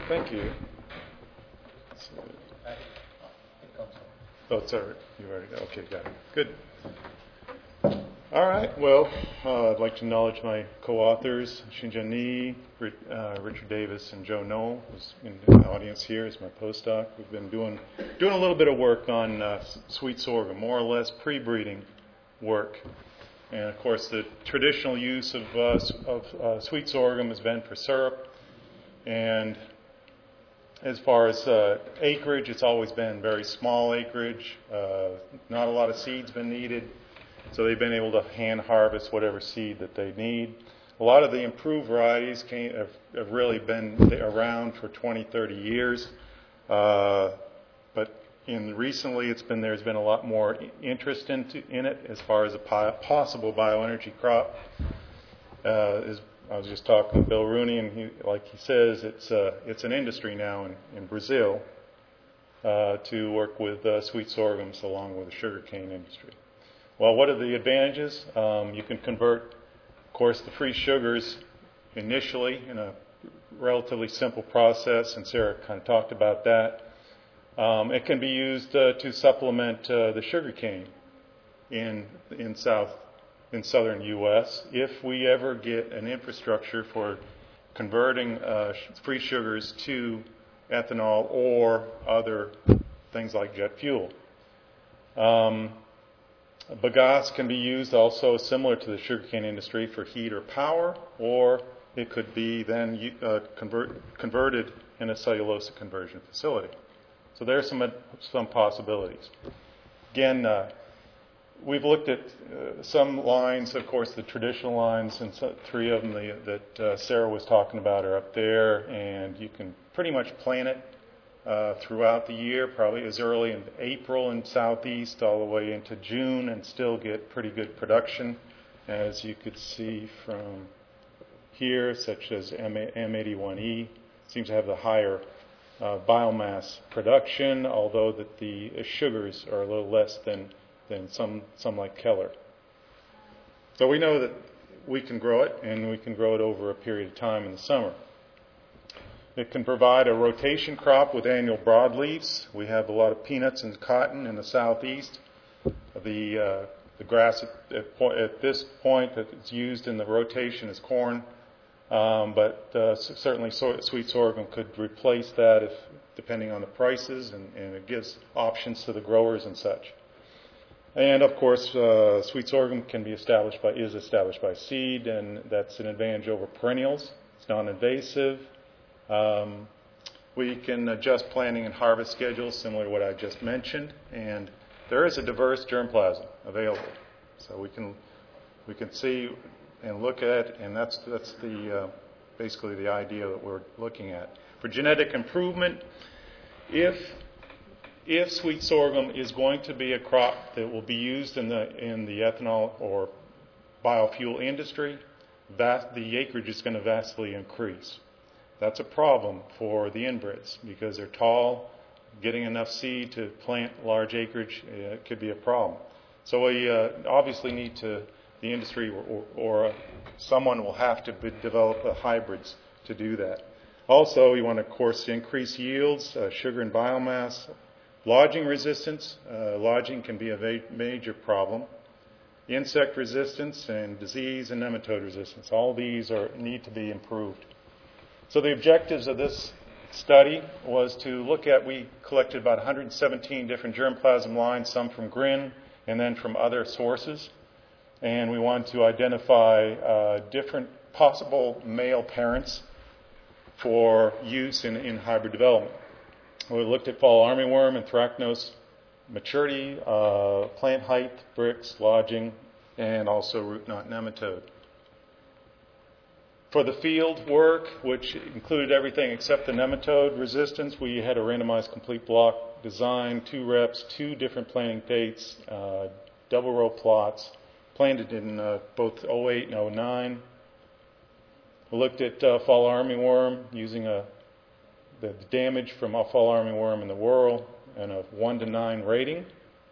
Thank you. Oh, it's all right. You already got it. Okay, got it. Good. All right. Well, I'd like to acknowledge my co-authors, Shinjan Ni, Richard Davis, and Joe Knoll, who's in the audience here as my postdoc. We've been doing a little bit of work on sweet sorghum, more or less pre-breeding work. And of course, the traditional use of sweet sorghum has been for syrup. And as far as acreage, it's always been very small acreage. Not a lot of seeds been needed. So they've been able to hand harvest whatever seed that they need. A lot of the improved varieties have really been around for 20, 30 years. But recently there's been a lot more interest in it as far as a possible bioenergy crop. I was just talking with Bill Rooney, and he says, it's an industry now in Brazil to work with sweet sorghums along with the sugarcane industry. Well, what are the advantages? You can convert, of course, the free sugars initially in a relatively simple process, and Sarah kind of talked about that. It can be used to supplement the sugarcane in southern U.S. if we ever get an infrastructure for converting free sugars to ethanol or other things like jet fuel. Bagasse can be used also similar to the sugarcane industry for heat or power, or it could be then converted in a cellulosic conversion facility. So there are some possibilities. Again, we've looked at some lines, of course, the traditional lines, and three of them that Sarah was talking about are up there, and you can pretty much plant it throughout the year, probably as early in April in southeast all the way into June, and still get pretty good production, as you could see from here, such as M81E seems to have the higher biomass production, although that the sugars are a little less than some like Keller. So we know that we can grow it, and we can grow it over a period of time in the summer. It can provide a rotation crop with annual broadleafs. We have a lot of peanuts and cotton in the southeast. The grass at this point that is used in the rotation is corn, but certainly sweet sorghum could replace that depending on the prices, and it gives options to the growers and such. And of course, sweet sorghum is established by seed, and that's an advantage over perennials. It's non-invasive. We can adjust planting and harvest schedules similar to what I just mentioned, and there is a diverse germplasm available. So we can see and look at, and that's basically the idea that we're looking at. For genetic improvement, if sweet sorghum is going to be a crop that will be used in the ethanol or biofuel industry, the acreage is going to vastly increase. That's a problem for the inbreds because they're tall. Getting enough seed to plant large acreage could be a problem. So we obviously need the industry or someone will have to develop hybrids to do that. Also, you want to, of course, increase yields, sugar and biomass. Lodging resistance. Lodging can be a major problem. Insect resistance and disease and nematode resistance. All these need to be improved. So the objectives of this study was to look at, we collected about 117 different germplasm lines, some from GRIN and then from other sources. And we wanted to identify different possible male parents for use in hybrid development. We looked at fall armyworm, anthracnose maturity, plant height, bricks, lodging, and also root knot nematode. For the field work, which included everything except the nematode resistance, we had a randomized complete block design, 2 reps, 2 different planting dates, double row plots, planted in both 08 and 09. We looked at fall armyworm using the damage from fall armyworm in the whorl and a 1 to 9 rating.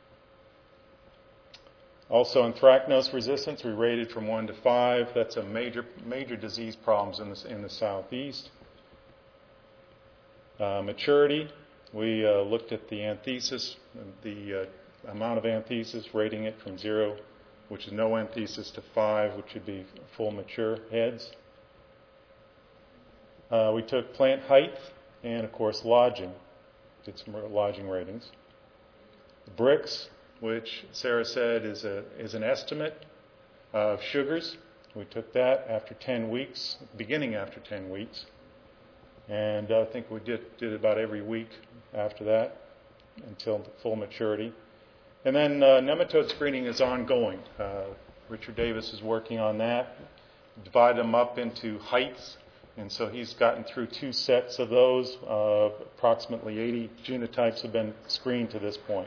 Also, anthracnose resistance, we rated from 1 to 5. That's a major disease problems in the southeast. Maturity, we looked at the anthesis, the amount of anthesis, rating it from 0, which is no anthesis, to 5, which would be full mature heads. We took plant height and, of course, lodging. Did some lodging ratings. The Brix, which Sarah said is an estimate of sugars. We took that after 10 weeks, beginning after 10 weeks. And I think we did about every week after that until full maturity. And then nematode screening is ongoing. Richard Davis is working on that. Divide them up into heights. And so he's gotten through 2 sets of those. Approximately 80 genotypes have been screened to this point.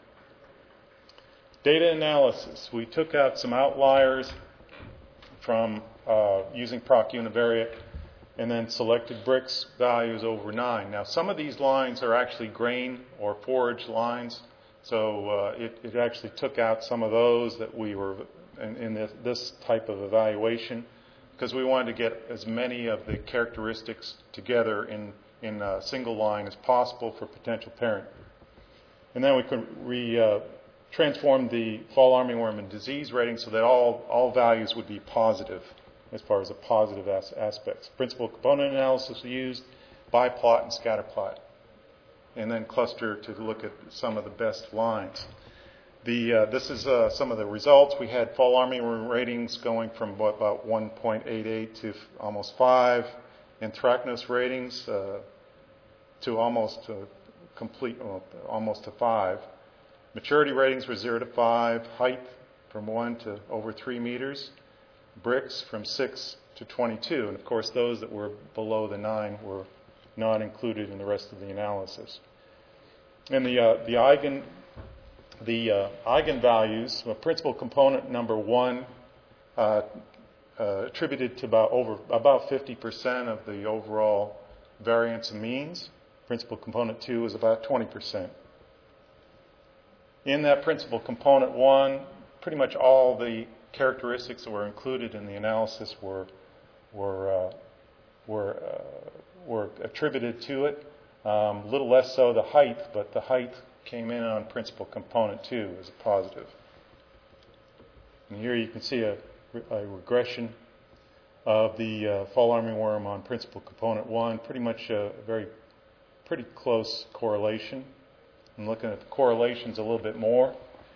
Data analysis. We took out some outliers from using PROC univariate and then selected Brix values over 9. Now, some of these lines are actually grain or forage lines, so it actually took out some of those that we were in this type of evaluation, because we wanted to get as many of the characteristics together in a single line as possible for potential parent. And then we could transform the fall armyworm and disease rating so that all values would be positive as far as the positive aspects. Principal component analysis we used, biplot and scatterplot, and then cluster to look at some of the best lines. This is some of the results. We had fall armyworm ratings going from about 1.88 to almost 5, anthracnose ratings to almost to 5. Maturity ratings were 0 to 5, height from 1 to over 3 meters, Brix from 6 to 22. And of course, those that were below the 9 were not included in the rest of the analysis. And the eigenvalues, principal component number 1 attributed to about 50% of the overall variance and means. Principal component 2 is about 20%. In that principal component 1, pretty much all the characteristics that were included in the analysis were attributed to it. A little less so the height, but the height came in on principal component 2 as a positive. And here you can see a regression of the fall armyworm on principal component 1, pretty much a pretty close correlation. I'm looking at the correlations a little bit more.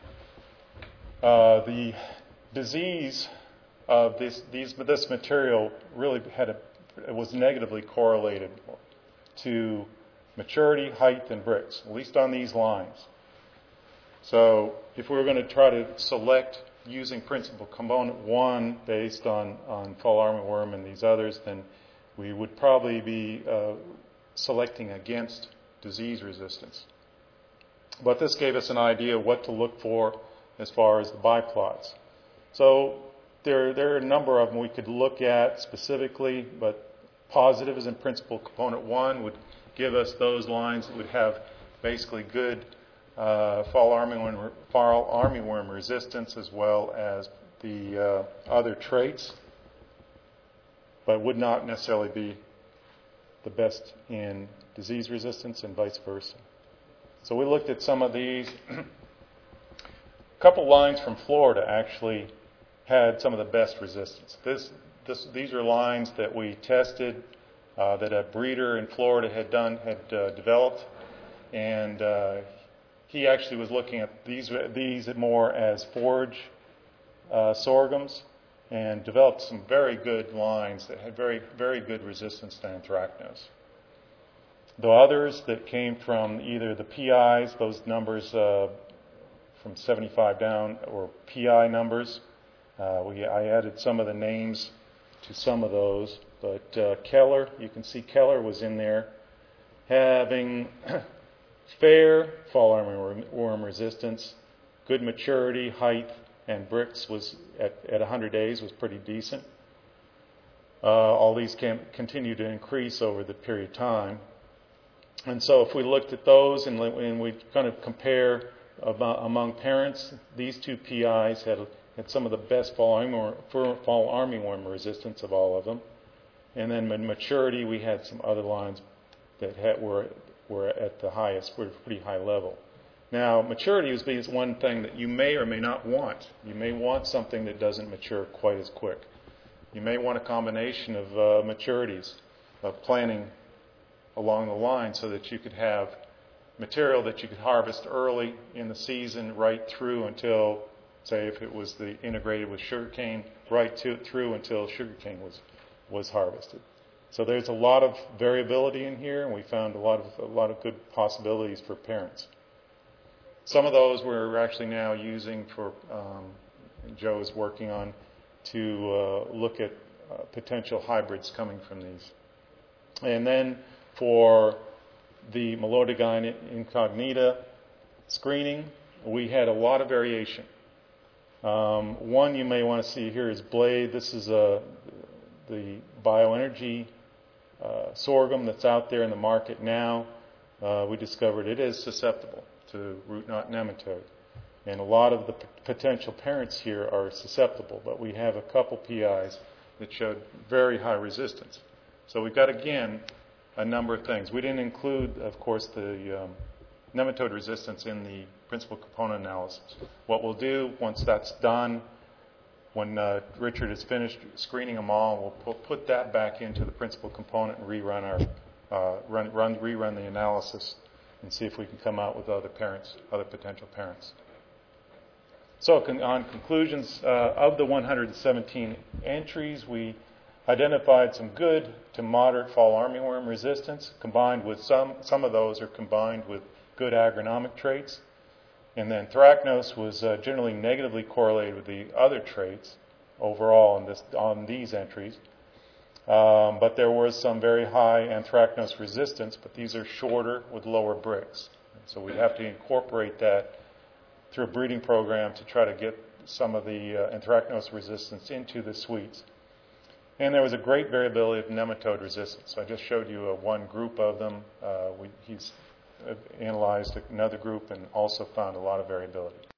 The disease of this material really was negatively correlated to maturity, height, and Brix, at least on these lines. So if we were going to try to select using principal component 1 based on fall armyworm and these others, then we would probably be selecting against disease resistance. But this gave us an idea of what to look for as far as the biplots. So there are a number of them we could look at specifically, but positives in principal component 1 would give us those lines that would have basically good fall armyworm resistance as well as the other traits, but would not necessarily be the best in disease resistance and vice versa. So we looked at some of these. A couple lines from Florida actually had some of the best resistance. These are lines that we tested that a breeder in Florida had developed, and he actually was looking at these more as forage sorghums, and developed some very good lines that had very, very good resistance to anthracnose. The others that came from either the PIs, those numbers from 75 down, or PI numbers, I added some of the names to some of those. But Keller, you can see Keller was in there, having fair fall armyworm resistance, good maturity, height, and Brix was at 100 days was pretty decent. All these continue to increase over the period of time. And so if we looked at those and we kind of compare among parents, these two PIs had some of the best fall armyworm resistance of all of them. And then in maturity, we had some other lines that were at the highest, were pretty high level. Now, maturity is one thing that you may or may not want. You may want something that doesn't mature quite as quick. You may want a combination of maturities, of planting along the line so that you could have material that you could harvest early in the season right through until, say, if it was integrated with sugarcane, right through until sugarcane was harvested. So there's a lot of variability in here, and we found a lot of good possibilities for parents. Some of those we're actually now using for, Joe is working on, to look at potential hybrids coming from these. And then for the Meloidogyne incognita screening, we had a lot of variation. One you may want to see here is Blade. This is the bioenergy sorghum that's out there in the market now. We discovered it is susceptible to root knot nematode. And a lot of the potential parents here are susceptible, but we have a couple PIs that showed very high resistance. So we've got, again, a number of things. We didn't include, of course, the nematode resistance in the principal component analysis. What we'll do once that's done, when Richard has finished screening them all, we'll put that back into the principal component and rerun the analysis and see if we can come out with other potential parents. So on conclusions, of the 117 entries, we identified some good to moderate fall armyworm resistance, combined with some of those are combined with good agronomic traits. And then Anthracnose was generally negatively correlated with the other traits overall on these entries. But there was some very high Anthracnose resistance, but these are shorter with lower bricks. So we have to incorporate that through a breeding program to try to get some of the Anthracnose resistance into the sweets. And there was a great variability of nematode resistance. So I just showed you one group of them. He's analyzed another group and also found a lot of variability.